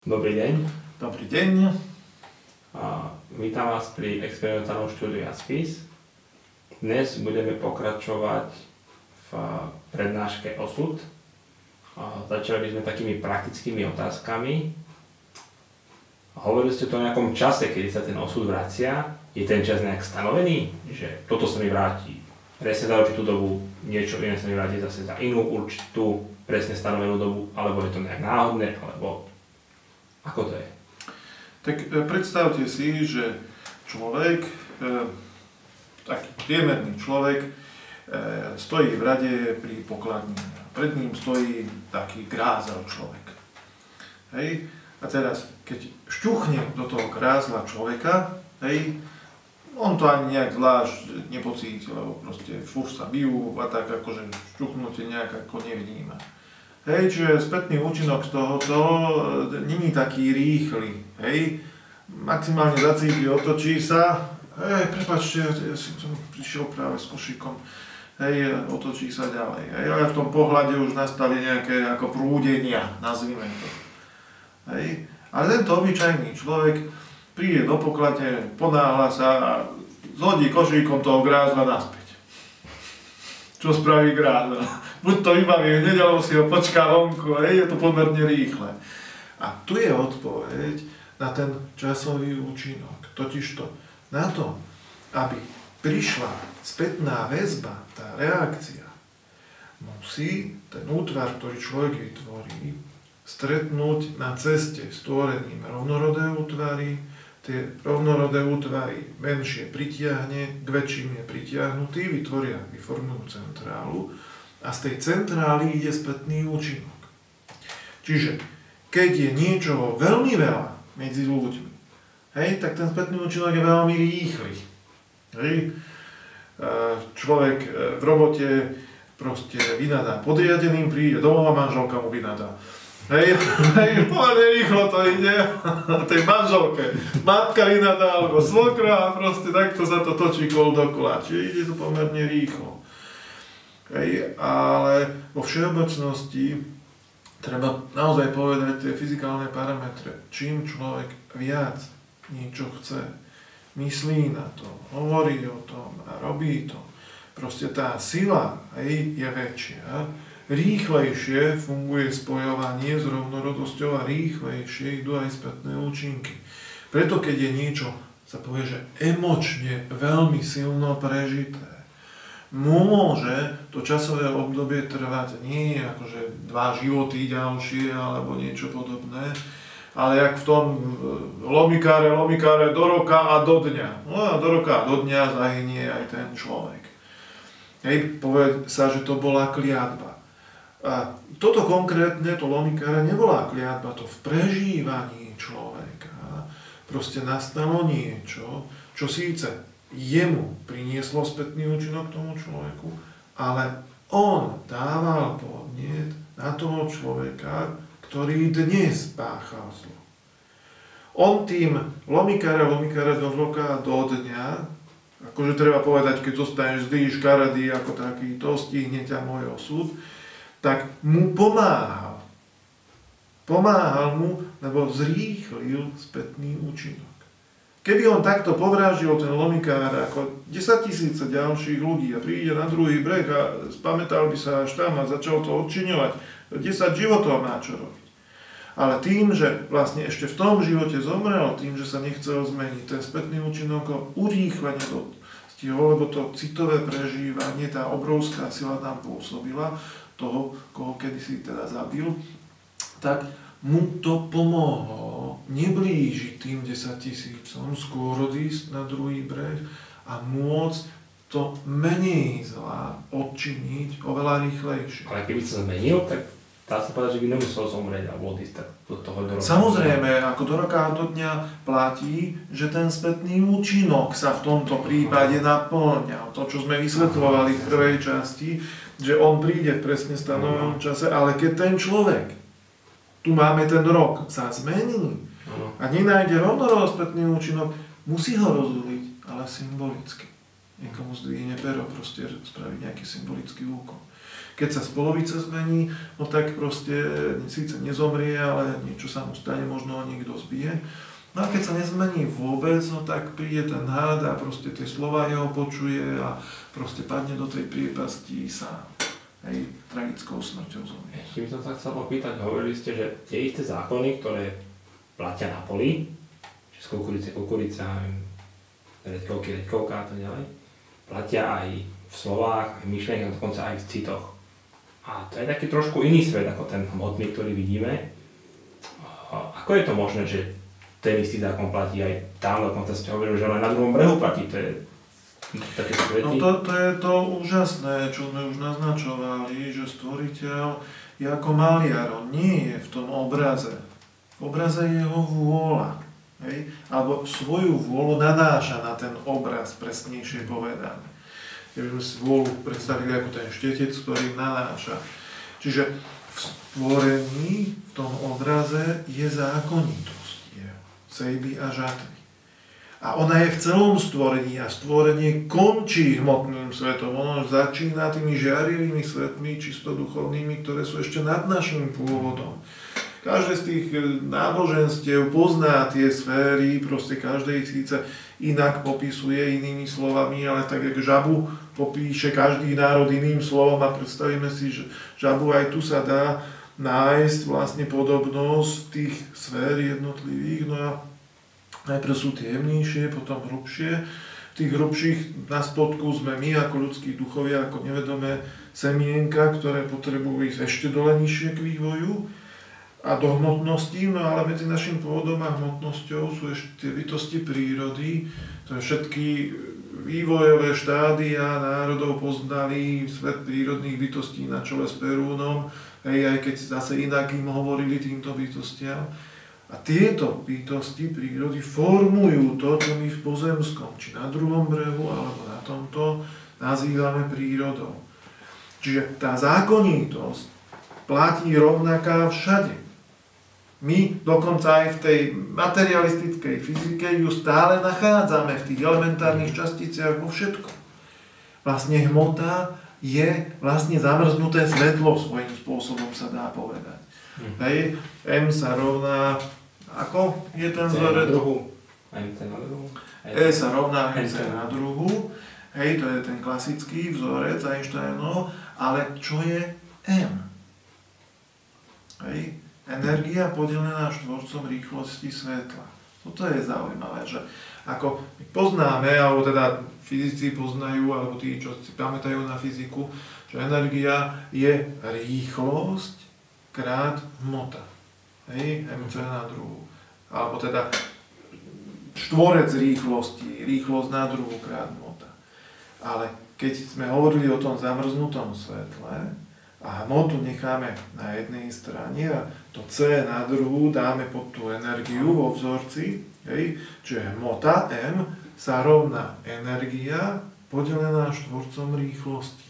Dobrý deň. Dobrý deň. Vítam vás pri experimentálnom štúdiu Jaspis. Dnes budeme pokračovať v prednáške Osud. Začali by sme takými praktickými otázkami. Hovorili ste to o nejakom čase, kedy sa ten osud vracia. Je ten čas nejak stanovený? Že toto sa mi vráti presne za určitú dobu, niečo iné sa mi vráti zase za inú určitú presne stanovenú dobu, alebo je to nejak náhodné, alebo ako to je? Tak predstavte si, že človek, taký priemerný človek, stojí v rade pri pokladni. Pred ním stojí taký grázel človek. Hej? A teraz, keď šťuchne do toho grázla človeka, hej, on to ani nejak zvlášť nepocíti, lebo proste furt sa bijú a tak akože šťuchnutie nejak ako nevníma. Hej, čiže spätný účinok z tohoto není taký rýchly, hej, maximálne zacíti, otočí sa, prepáčte, ja som prišiel práve s košíkom, hej, otočí sa ďalej, hej, ale v tom pohľade už nastali nejaké ako prúdenia, nazvime to, hej, ale tento obyčajný človek príde do pokladne, ponáhla sa a zhodí košíkom toho grázla naspäť. Čo spraví grázla? Buď to vybaví hneď, alebo si ho počká vonku, hej, je to pomerne rýchle. A tu je odpoveď na ten časový účinok. Totižto na to, aby prišla spätná väzba, tá reakcia, musí ten útvar, ktorý človek vytvorí, stretnúť na ceste s tvorením rovnorodé útvary. Tie rovnorodé útvary menšie pritiahne, k väčším je pritiahnutý, vyformujú centrálu a z tej centrály ide spätný účinok. Čiže keď je niečoho veľmi veľa medzi ľuďmi, hej, tak ten spätný účinok je veľmi rýchly. Hej. Človek v robote proste vynadá podriadeným, príde domov a manželka mu vynadá. Hej, pomerne rýchlo to ide tej manželke. Matka vynadá, alebo svokra a proste takto sa to točí kol dokola. Čiže ide to pomerne rýchlo. Hej, ale vo všeobecnosti treba naozaj povedať tie fyzikálne parametre. Čím človek viac niečo chce, myslí na to, hovorí o tom a robí to, proste tá sila, hej, je väčšia. Rýchlejšie funguje spojovanie s rovnorodosťou a rýchlejšie idú aj spätné účinky. Preto keď je niečo, sa povie, že emočne veľmi silno prežité, môže to časové obdobie trvať nie akože 2 životy ďalšie alebo niečo podobné, ale jak v tom lomikáre do roka a do dňa. No a do roka a do dňa zahynie aj ten človek. Hej, povie sa, že to bola kliatba. A toto konkrétne, to lomikáre, nebola kliatba, to v prežívaní človeka proste nastalo niečo, čo síce jemu prinieslo spätný účinok tomu človeku, ale on dával podnet na toho človeka, ktorý dnes páchal zlo. On tým lomikáre do roka do dňa, akože treba povedať, keď zostaneš zlý, škaredý ako takýto, stihne ťa môj osud, tak mu pomáhal. Pomáhal mu, lebo zrýchlil spätný účinok. Keby on takto povrážil ten lomikár ako 10 000 ďalších ľudí a príde na druhý breh a spamätal by sa až tam a začal to odčiňovať, 10 životov má čo robiť. Ale tým, že vlastne ešte v tom živote zomrel, tým, že sa nechcel zmeniť, ten spätný účinok ho urýchlene dostihol, lebo to citové prežívanie, tá obrovská sila tam pôsobila, toho, koho kedysi teda zabil, tak mu to pomohlo neblížiť tým 10 000, skôr odísť na druhý breh a môcť to menej zla odčiniť oveľa rýchlejšie. Ale keby sa zmenil, tak dá sa povedať, že by nemusel zomrieť alebo odísť do toho do roka. Samozrejme, ako do roka a do dňa platí, že ten spätný účinok sa v tomto prípade naplňa. To, čo sme vysvetľovali v prvej časti, že on príde v presne stanovenom čase, ale keď ten človek, tu máme ten rok, sa zmení a nenájde rovnorodý spätný účinok, musí ho rozúliť, ale symbolicky. Niekomu zdvihne pero, proste spraviť nejaký symbolický úkon. Keď sa spolovica zmení, no tak proste síce nezomrie, ale niečo sa mu stane, možno ho niekto zbije. No a keď sa nezmení vôbec, no tak príde ten had a proste tie slova jeho počuje a proste padne do tej priepasti sám. Hej, tragickou smrťou zomrie. Ešte by som sa chcel opýtať, hovorili ste, že tie isté zákony, ktoré platia na poli, že z kukurica, redkovka a tak ďalej, platia aj v slovách, aj v myšlienkach, dokonca aj v citoch. A to je taký trošku iný svet ako ten hmotný, ktorý vidíme. Ako je to možné, že ten istý zákon platí aj tam, dokonca ste hovorili, že len na druhom brehu platí, to je také svety? No to je to úžasné, čo sme už naznačovali, že stvoriteľ je ako maliar, on nie je v tom obraze. V obraze je jeho vôľa, hej? Alebo svoju vôľu nanáša na ten obraz, presnejšie povedané. Keby sme si vôľu predstavili ako ten štetec, ktorý nanáša. Čiže v stvorení, v tom obraze je zákonitosť, je sejby a žatvy. A ona je v celom stvorení a stvorenie končí hmotným svetom. Ono začína tými žiarivými svetmi, čisto duchovnými, ktoré sú ešte nad našim pôvodom. Každé z tých náboženstiev pozná tie sféry, proste každé ich síce inak popisuje inými slovami, ale tak jak žabu popíše každý národ iným slovom a predstavíme si, že žabu aj tu sa dá nájsť vlastne podobnosť tých sfér jednotlivých. No a najprv sú tie jemnejšie, potom hrubšie. V tých hrubších na spodku sme my ako ľudskí duchovia, ako nevedomé semienka, ktoré potrebujú ísť ešte dole nižšie k vývoju a do hmotnosti, no ale medzi našim pôvodom a hmotnosťou sú ešte tie bytosti prírody, ktoré všetky vývojové štádia národov poznali, svet prírodných bytostí na čele s Perúnom, aj keď zase inak im hovorili týmto bytostiam. A tieto bytosti prírody formujú to, čo my v pozemskom, či na druhom brehu, alebo na tomto, nazývame prírodou. Čiže tá zákonitosť platí rovnaká všade. My dokonca aj v tej materialistickej fyzike ju stále nachádzame v tých elementárnych časticiach vo všetkom. Vlastne hmota je vlastne zamrznuté svetlo, svojím spôsobom sa dá povedať. Hej, M sa rovná, ako je ten vzorec? MC na druhu. E sa rovná MC na druhu. Hej, to je ten klasický vzorec Einsteinov, ale čo je M? Hej, energia podelená štvorcom rýchlosti svetla. Toto je zaujímavé, že ako my poznáme, alebo teda fyzici poznajú, alebo tí, čo si pamätajú na fyziku, že energia je rýchlosť krát hmota. Hej, MC na druhu. Alebo teda štvorec rýchlosti, rýchlosť na druhu krát hmota. Ale keď sme hovorili o tom zamrznutom svetle, a hmotu necháme na jednej strane a to C na druhú dáme pod tú energiu vo vzorci, hej, čiže hmota M sa rovná energia podelená štvorcom rýchlosti.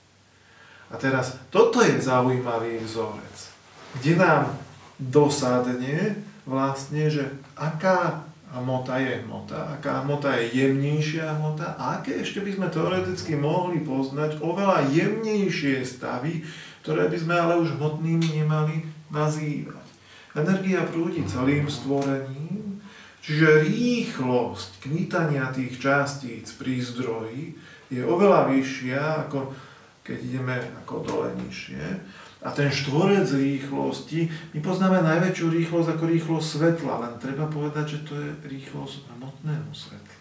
A teraz toto je zaujímavý vzorec, kde nám dosadne vlastne, že aká hmota je hmota, aká hmota je jemnejšia hmota a aké ešte by sme teoreticky mohli poznať oveľa jemnejšie stavy, ktoré by sme ale už hmotnými nemali nazývať. Energia prúdi celým stvorením, čiže rýchlosť kmitania tých častíc pri zdroji je oveľa vyššia, ako keď ideme ako dole nižšie. A ten štvorec rýchlosti, my poznáme najväčšiu rýchlosť ako rýchlosť svetla, len treba povedať, že to je rýchlosť hmotného svetla.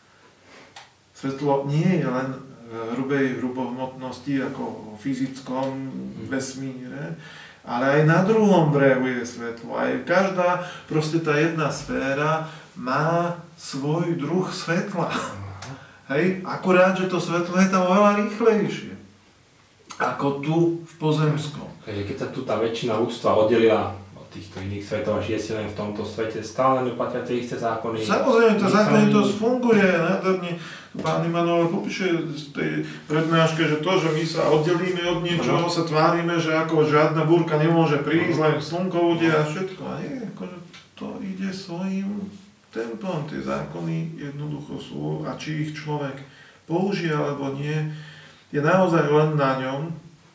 Svetlo nie je len hrubej hrubohmotnosti ako v fyzickom vesmíre, ale aj na druhom brehu je svetlo. Aj každá, proste tá jedna sféra má svoj druh svetla. Hej, akurát, že to svetlo je tam oveľa rýchlejšie ako tu v pozemskom. Takže keď sa tu tá väčšina ľudstva oddelila od týchto iných svetov a žije si len v tomto svete, stále neplatia tie isté zákony. Samozrejme, tá zákonitosť funguje nádherne. Pán Immanuel popíše z tej prednáške, že to, že my sa oddelíme od niečoho, sa tvárime, že ako žiadna búrka nemôže prísť, len slnko bude a všetko. A nie, akože to ide svojím tempom. Tie zákony jednoducho sú a či ich človek použije alebo nie, je naozaj len na ňom,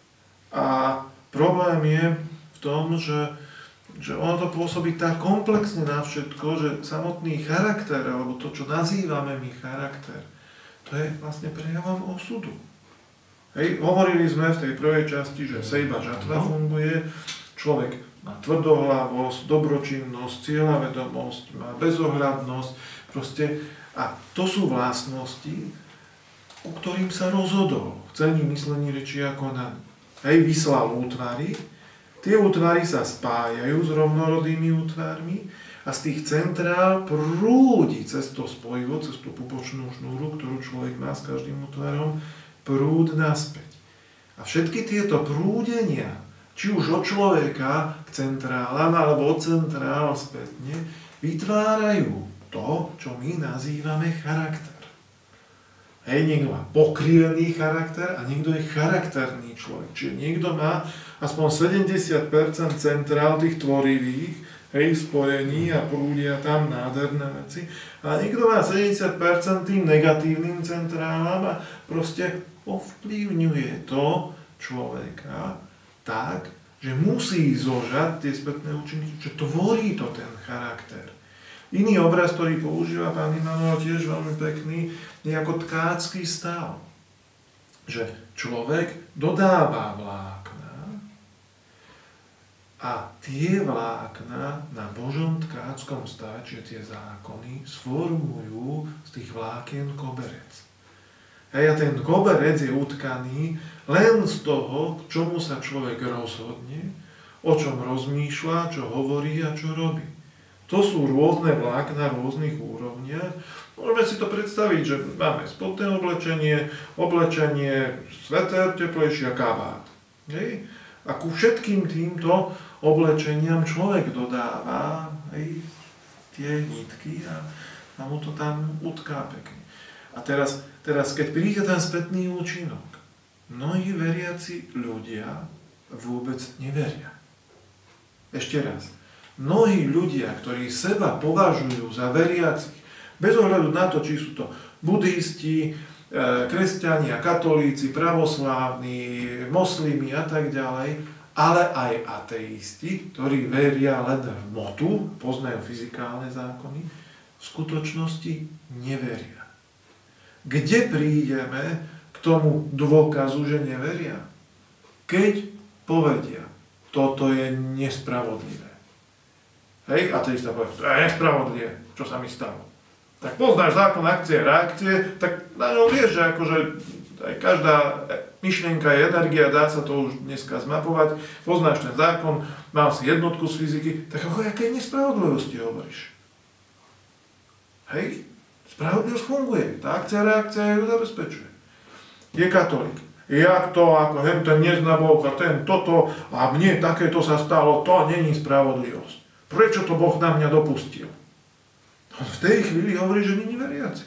A problém je v tom, že ono to pôsobí tak komplexne na všetko, že samotný charakter, alebo to, čo nazývame my charakter, to je vlastne prejavom osudu. Hej, hovorili sme v tej prvej časti, že sejba žatva funguje, človek má tvrdohlavosť, dobročinnosť, cieľavedomosť, má bezohľadnosť, proste, a to sú vlastnosti, ku ktorým sa rozhodol v cení, myslení, reči a konaní. Hej, vyslal útvary, tie útvary sa spájajú s rovnorodými útvarmi a z tých centrál prúdi cez to spojivo, cez tú pupočnú šnúru, ktorú človek má s každým útvarom, prúd naspäť. A všetky tieto prúdenia, či už od človeka k centrálam, alebo od centrál spätne, vytvárajú to, čo my nazývame charakter. Hej, niekto má pokrivený charakter a niekto je charakterný človek. Čiže niekto má aspoň 70% centrál tých tvorivých, hej, spojení a prúdia tam nádherné veci. A niekto má 70% tým negatívnym centrálam a proste ovplyvňuje to človeka tak, že musí zožať tie spätné účinky, že tvorí to ten charakter. Iný obraz, ktorý používa pán Immanuel, tiež veľmi pekný, je ako tkácky stav. Že človek dodáva vlákna a tie vlákna na Božom tkáckom stave, čiže tie zákony, sformujú z tých vlákien koberec. A ten koberec je utkaný len z toho, k čomu sa človek rozhodne, o čom rozmýšľa, čo hovorí a čo robí. To sú rôzne vlákna v rôznych úrovniach. Môžeme si to predstaviť, že máme spodné oblečenie, sveter, teplejší a kabát. Okay? A ku všetkým týmto oblečeniam človek dodáva tie nitky a mu to tam utká pekne. A teraz, keď príde ten spätný účinok, mnohí veriaci ľudia vôbec neveria. Ešte raz. Mnohí ľudia, ktorí seba považujú za veriacich, bez ohľadu na to, či sú to buddhisti, kresťania, katolíci, pravoslávni, moslimi a tak ďalej, ale aj ateisti, ktorí veria len v motu, poznajú fyzikálne zákony, v skutočnosti neveria. Kde prídeme k tomu dôkazu, že neveria? Keď povedia, toto je nespravodlivé. Hej, ateista povie, to je nespravodlivé, čo sa mi stalo. Tak poznáš zákon akcie a reakcie, tak na ňom vieš, že akože aj každá myšlienka je energia, dá sa to už dneska zmapovať, poznáš ten zákon, mal si jednotku z fyziky, tak ako aké nespravodlivosti hovoríš? Hej, spravodlivosť funguje, tá akcia a reakcia ju zabezpečuje. Je katolík. Jak to, ako ten nezná Boh a ten toto, a mne takéto sa stalo, to není spravodlivosť. Prečo to Boh na mňa dopustil? V tej chvíli hovorí, že není veriaci.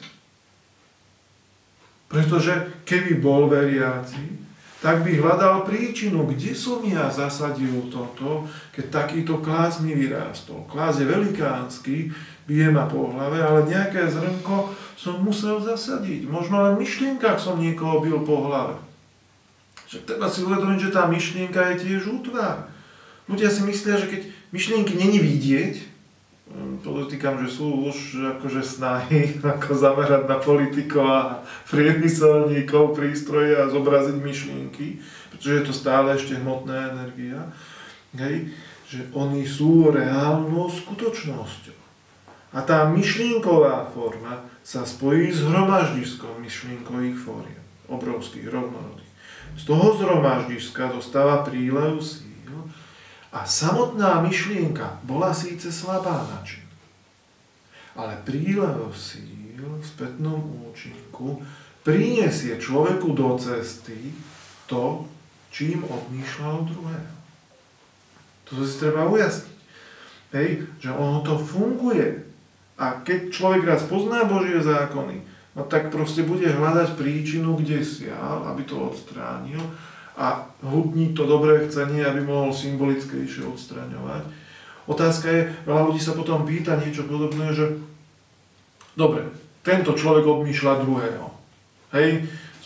Pretože keby bol veriaci, tak by hľadal príčinu, kde som ja zasadil toto, keď takýto klás mi vyrástol. Klás je velikánsky, bije ma po hlave, ale nejaké zrnko som musel zasadiť. Možno len v myšlienkach som niekoho bil po hlave. Však treba si uvedomiť, že tá myšlienka je tiež útvar. Ľudia si myslia, že keď myšlienky není vidieť, podotýkam, že sú už akože snahy ako zamerať na politikov a priemyselníkov, prístroje a zobraziť myšlienky, pretože je to stále ešte hmotná energia, hej, že oni sú reálnou skutočnosťou. A tá myšlienková forma sa spojí s hromaždiskom myšlienkových fóriem, obrovských, rovnorodých. Z toho zhromaždiska dostáva prílev síl a samotná myšlienka bola síce slabá na čin, ale prílev síl v spätnom účinku prinesie človeku do cesty to, čím odmýšľal druhého. To si treba ujasniť. Hej, že ono to funguje. A keď človek raz pozná Božie zákony, no tak proste bude hľadať príčinu, kde sial, aby to odstránil a hutniť to dobré chcenie, aby mohol symbolickejšie odstraňovať. Otázka je, veľa ľudí sa potom pýta niečo podobné, že dobre, tento človek odmýšľa druhého. Hej,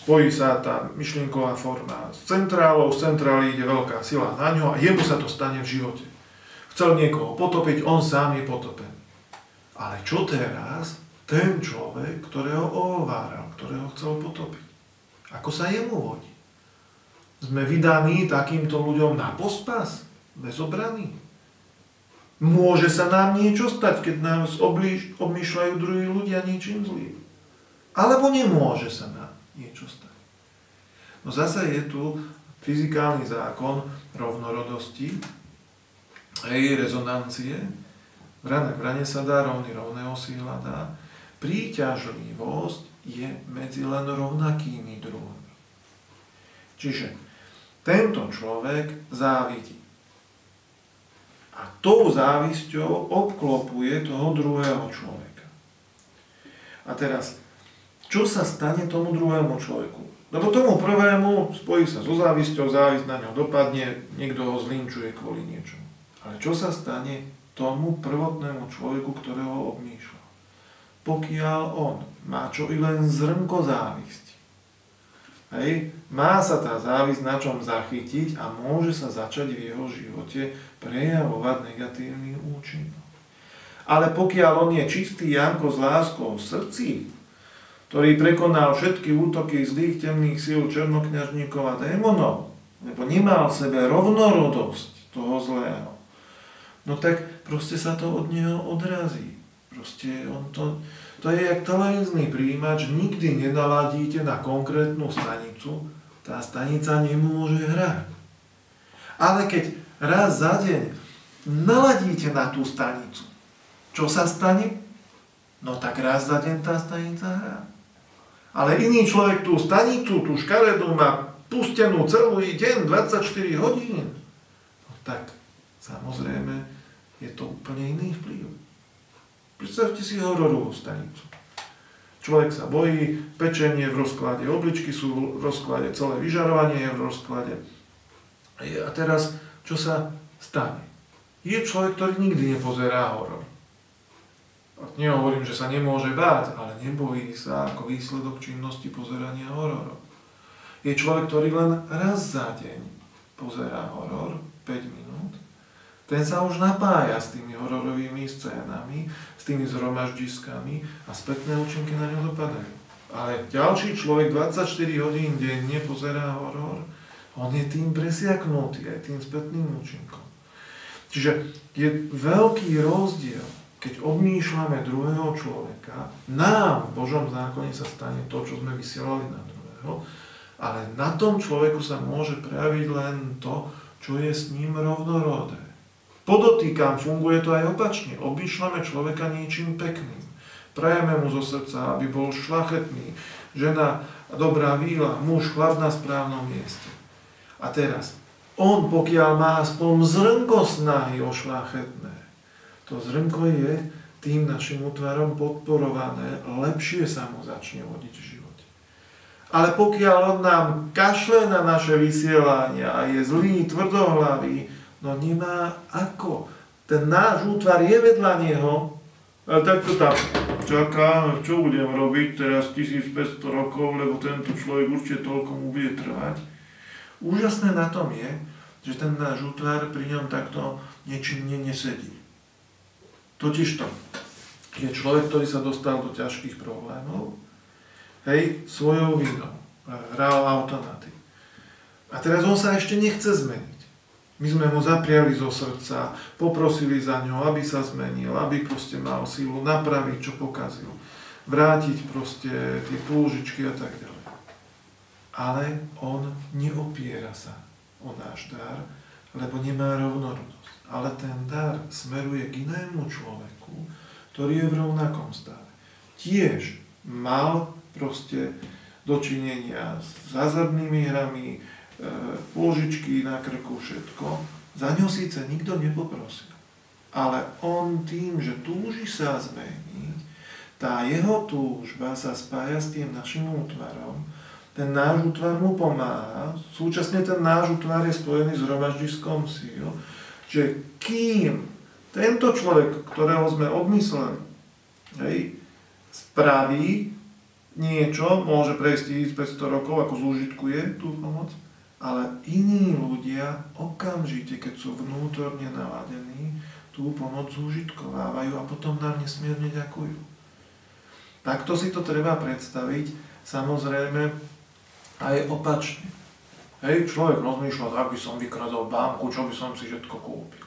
spojí sa tá myšlienková forma s centrálou, z centrály ide veľká sila na ňo a jemu sa to stane v živote. Chcel niekoho potopiť, on sám je potopený. Ale čo teraz ten človek, ktorého ohováral, ktorého chcel potopiť? Ako sa jemu vodí? Sme vydaní takýmto ľuďom na pospas, bez obrany? Môže sa nám niečo stať, keď nás obmýšľajú druhí ľudia niečím zlým? Alebo nemôže sa nám niečo stať? No zase je tu fyzikálny zákon rovnorodosti, rezonancie. Vrana k vrane sa dá, rovný rovného si hľadá. Príťažlivosť je medzi len rovnakými druhmi. Čiže tento človek závidí. A tou závisťou obklopuje toho druhého človeka. A teraz, čo sa stane tomu druhému človeku? Lebo tomu prvému spojí sa so závisťou, závisť na ňo dopadne, niekto ho zlinčuje kvôli niečomu. Ale čo sa stane tomu prvotnému človeku, ktorého obmýšľa? Pokiaľ on má čo i len zrnko závisti, má sa tá závisť na čom zachytiť a môže sa začať v jeho živote prejavovať negatívny účinok. Ale pokiaľ on je čistý Janko s láskou v srdci, ktorý prekonal všetky útoky zlých temných síl černokňažníkov a démonov, lebo nemal v sebe rovnorodosť toho zlého, no tak proste sa to od neho odrazí. Proste on to je jak televízny prijímač, nikdy nenaladíte na konkrétnu stanicu, tá stanica nemôže hrať. Ale keď raz za deň naladíte na tú stanicu, čo sa stane? No tak raz za deň tá stanica hrá. Ale iný človek tú stanicu, tú škaredu má pustenú celý deň, 24 hodín. No tak samozrejme je to úplne iný vplyv. Predstavte si hororovú stanicu. Človek sa bojí, pečenie v rozklade, obličky sú v rozklade, celé vyžarovanie je v rozklade. A teraz, čo sa stane? Je človek, ktorý nikdy nepozerá horor. Nehovorím, že sa nemôže báť, ale nebojí sa ako výsledok činnosti pozerania hororov. Je človek, ktorý len raz za deň pozerá horor, 5 minút, ten sa už napája s tými hororovými scénami, s tými zhromaždiskami a spätné účinky na ňo dopadajú. Ale ďalší človek 24 hodín denne pozerá horor, on je tým presiaknutý aj tým spätným účinkom. Čiže je veľký rozdiel, keď obmýšľame druhého človeka, nám v Božom zákone sa stane to, čo sme vysielali na druhého, ale na tom človeku sa môže prejaviť len to, čo je s ním rovnorodé. Podotýkam, funguje to aj opačne. Obmýšľame človeka niečím pekným. Prajeme mu zo srdca, aby bol šľachetný, žena dobrá víla, muž chlap na správnom mieste. A teraz, on pokiaľ má aspoň zrnko snahy o šľachetné, to zrnko je tým našim útvarom podporované, lepšie sa mu začne vodiť v živote. Ale pokiaľ on nám kašle na naše vysielania a je zlý, tvrdohlavý, no nemá ako. Ten náš útvar je vedľa neho, ale takto tam čaká, čo budem robiť teraz 1500 rokov, lebo tento človek určite toľko mu bude trvať. Úžasné na tom je, že ten náš útvar pri ňom takto nečinne nesedí. Totižto je človek, ktorý sa dostal do ťažkých problémov, svojou vinou, hral automaty. A teraz on sa ešte nechce zmeniť. My sme mu zapriali zo srdca, poprosili za ňo, aby sa zmenil, aby proste mal sílu napraviť, čo pokazil. Vrátiť proste tie púžičky a tak ďalej. Ale on neopiera sa o náš dar, lebo nemá rovnorodosť. Ale ten dar smeruje k inému človeku, ktorý je v rovnakom stave. Tiež mal proste dočinenia s hazardnými hrami, pôžičky na krku, všetko. Za ňo síce nikto nepoprosil. Ale on tým, že túži sa zmeniť, tá jeho túžba sa spája s tým našim útvarom. Ten náš útvar mu pomáha. Súčasne ten náš útvar je spojený s hromaždiskom síl. Že kým tento človek, ktorého sme obmysleli, spraví, niečo môže prejsť 1500 rokov, ako zúžitkuje tú pomoc, ale iní ľudia okamžite, keď sú vnútorne naladení, tú pomoc zúžitkovávajú a potom nám nesmierne ďakujú. Takto si to treba predstaviť, samozrejme, aj opačne. Hej, človek rozmýšľa, ak by som vykradol banku, čo by som si všetko kúpil.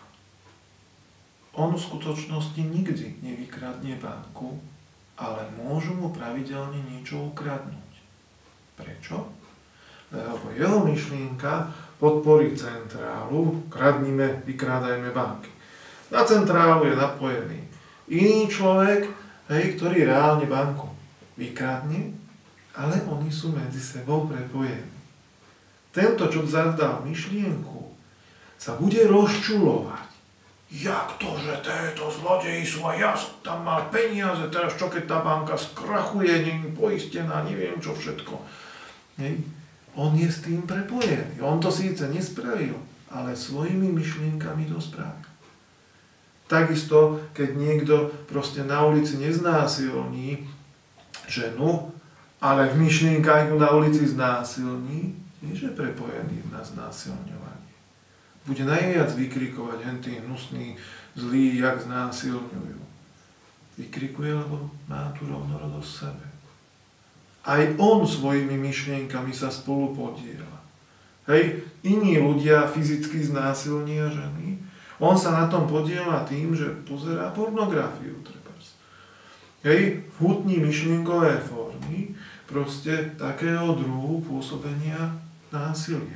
On v skutočnosti nikdy nevykradne banku, ale môžu mu pravidelne niečo ukradnúť. Prečo? Lebo jeho myšlienka podporí centrálu, kradnime, vykrádajme banky. Na centrálu je napojený iný človek, hej, ktorý reálne banku vykradne, ale oni sú medzi sebou prepojení. Tento, čo zadal myšlienku, sa bude rozčulovať. Jak to, že tieto zlodeji sú a ja som tam mal peniaze, teraz čo keď tá banka skrachuje, nie poistená, neviem čo všetko. Hej. On je s tým prepojený. On to síce nespravil, ale svojimi myšlienkami to spravil. Takisto, keď niekto proste na ulici neznásilní ženu, ale v myšlienkach ju na ulici znásilní, tiež je prepojený na znásilňovanie. Bude najviac vykrikovať hentý hnusný, zlý, jak znásilňujú. Vykrikuje, lebo má tú rovnorodosť v sebe. Aj on svojimi myšlienkami sa spolu podieľa. Hej, iní ľudia fyzicky znásilnia ženy, on sa na tom podieľa tým, že pozerá pornografiu, trebárs. Hej, hutní myšlienkové formy, proste takého druhu pôsobenia násilia.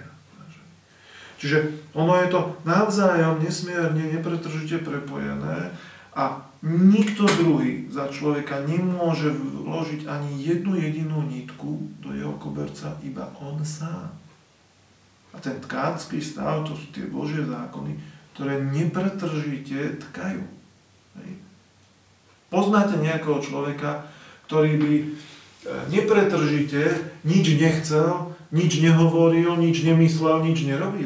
Čiže ono je to navzájom nesmierne, nepretržite prepojené a nikto druhý za človeka nemôže vložiť ani jednu jedinú nitku do jeho koberca, iba on sám. A ten tkácky stav, to sú tie Božie zákony, ktoré nepretržite tkajú. Hej. Poznáte nejakého človeka, ktorý by nepretržite nič nechcel, nič nehovoril, nič nemyslel, nič nerobil.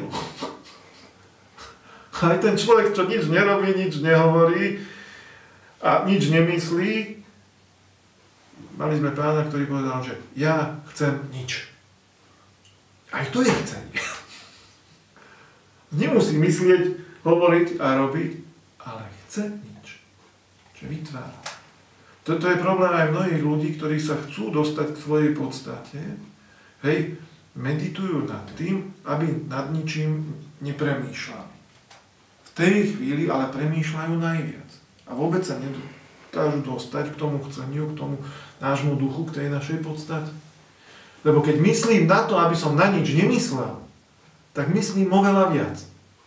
Aj ten človek, čo nič nerobí, nič nehovorí a nič nemyslí, mali sme pána, ktorý povedal, že ja chcem nič. Aj to je chcenie. Nemusí myslieť, hovoriť a robiť, ale chce nič. Čo vytvára. Toto je problém aj mnohých ľudí, ktorí sa chcú dostať k svojej podstate. Hej, meditujú nad tým, aby nad ničím nepremýšľali. V tej chvíli ale premýšľajú najviac. A vôbec sa nedokážu dostať k tomu chceniu, k tomu nášmu duchu, k tej našej podstate. Lebo keď myslím na to, aby som na nič nemyslel, tak myslím oveľa viac.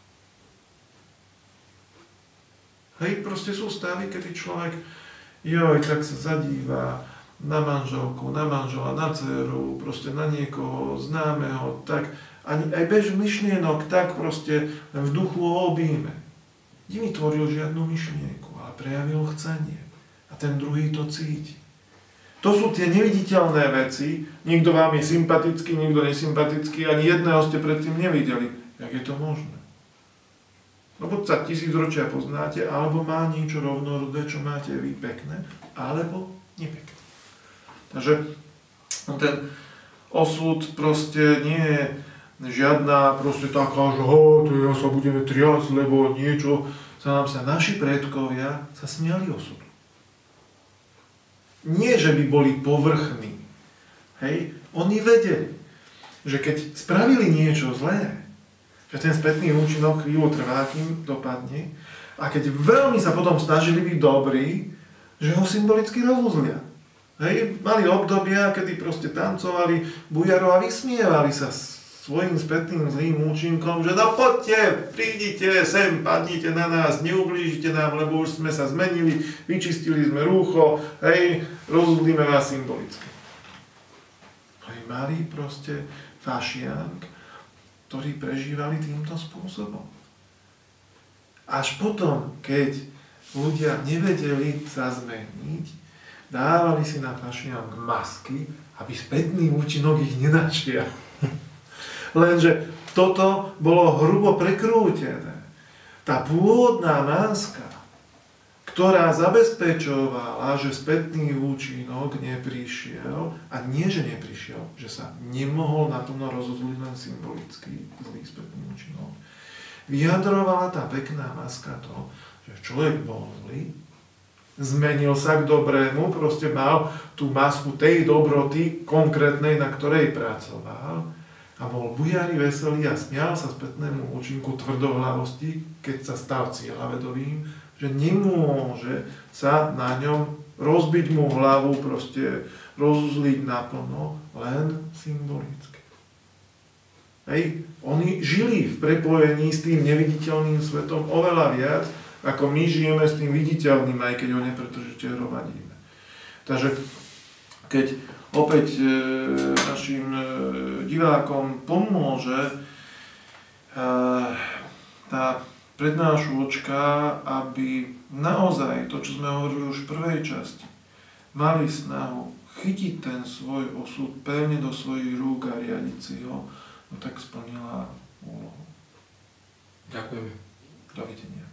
Hej, proste sú stavy, kedy človek tak sa zadíva na manželku, na manžela, na dceru, proste na niekoho známeho, tak ani aj bez myšlienok, tak proste len v duchu ho objíme. Nevytvoril žiadnu myšlienku, ale prejavil chcenie. A ten druhý to cíti. To sú tie neviditeľné veci. Niekto vám je sympatický, niekto nesympatický, ani jedného ste predtým nevideli. Jak je to možné? No buď sa 1000 ročia poznáte, alebo má niečo rovnorodé, čo máte vy pekné, alebo nepekné. Takže ten osud proste nie je žiadna proste taká, že ja sa budeme triasť, lebo niečo sa naši predkovia sa smiali osudu. Nie, že by boli povrchní. Hej, oni vedeli, že keď spravili niečo zlé, že ten spätný účinok chvíľu trvá, kým dopadne, a keď veľmi sa potom snažili byť dobrí, že ho symbolicky rozuzlia. Hej, mali obdobia, kedy proste tancovali bujaro a vysmievali sa svojím spätným zlým účinkom, že no poďte, prídite sem, padnite na nás, neublížite nám, lebo už sme sa zmenili, vyčistili sme rúcho, hej, rozuzlíme vás symbolicky. Hej, mali proste fašiank, ktorí prežívali týmto spôsobom. Až potom, keď ľudia nevedeli sa zmeniť, dávali si na fašiank masky, aby spätný účinok ich nenašiel. Lenže toto bolo hrubo prekrútené. Tá pôvodná maska, ktorá zabezpečovala, že spätný účinok neprišiel, a nie, že neprišiel, že sa nemohol naplno rozhodnúť len symbolicky zlý spätný účinok. Vyjadrovala tá pekná maska to, že človek bol zlý, zmenil sa k dobrému, proste mal tú masku tej dobroty konkrétnej, na ktorej pracoval, a bol bujarý, veselý a smial sa spätnému účinku tvrdohlavosti, keď sa stal cieľavedovým, že nemôže sa na ňom rozbiť mu hlavu, proste rozuzliť naplno, len symbolicky. Hej. Oni žili v prepojení s tým neviditeľným svetom oveľa viac, ako my žijeme s tým viditeľným, aj keď ho nepretržite hromadíme. Takže keď opäť našim divákom pomôže tá prednášočka, aby naozaj to, čo sme hovorili už v prvej časti, mali snahu chytiť ten svoj osud pevne do svojich rúk a riadiť si ho, no tak splnila úlohu. Ďakujeme. Dovidenia.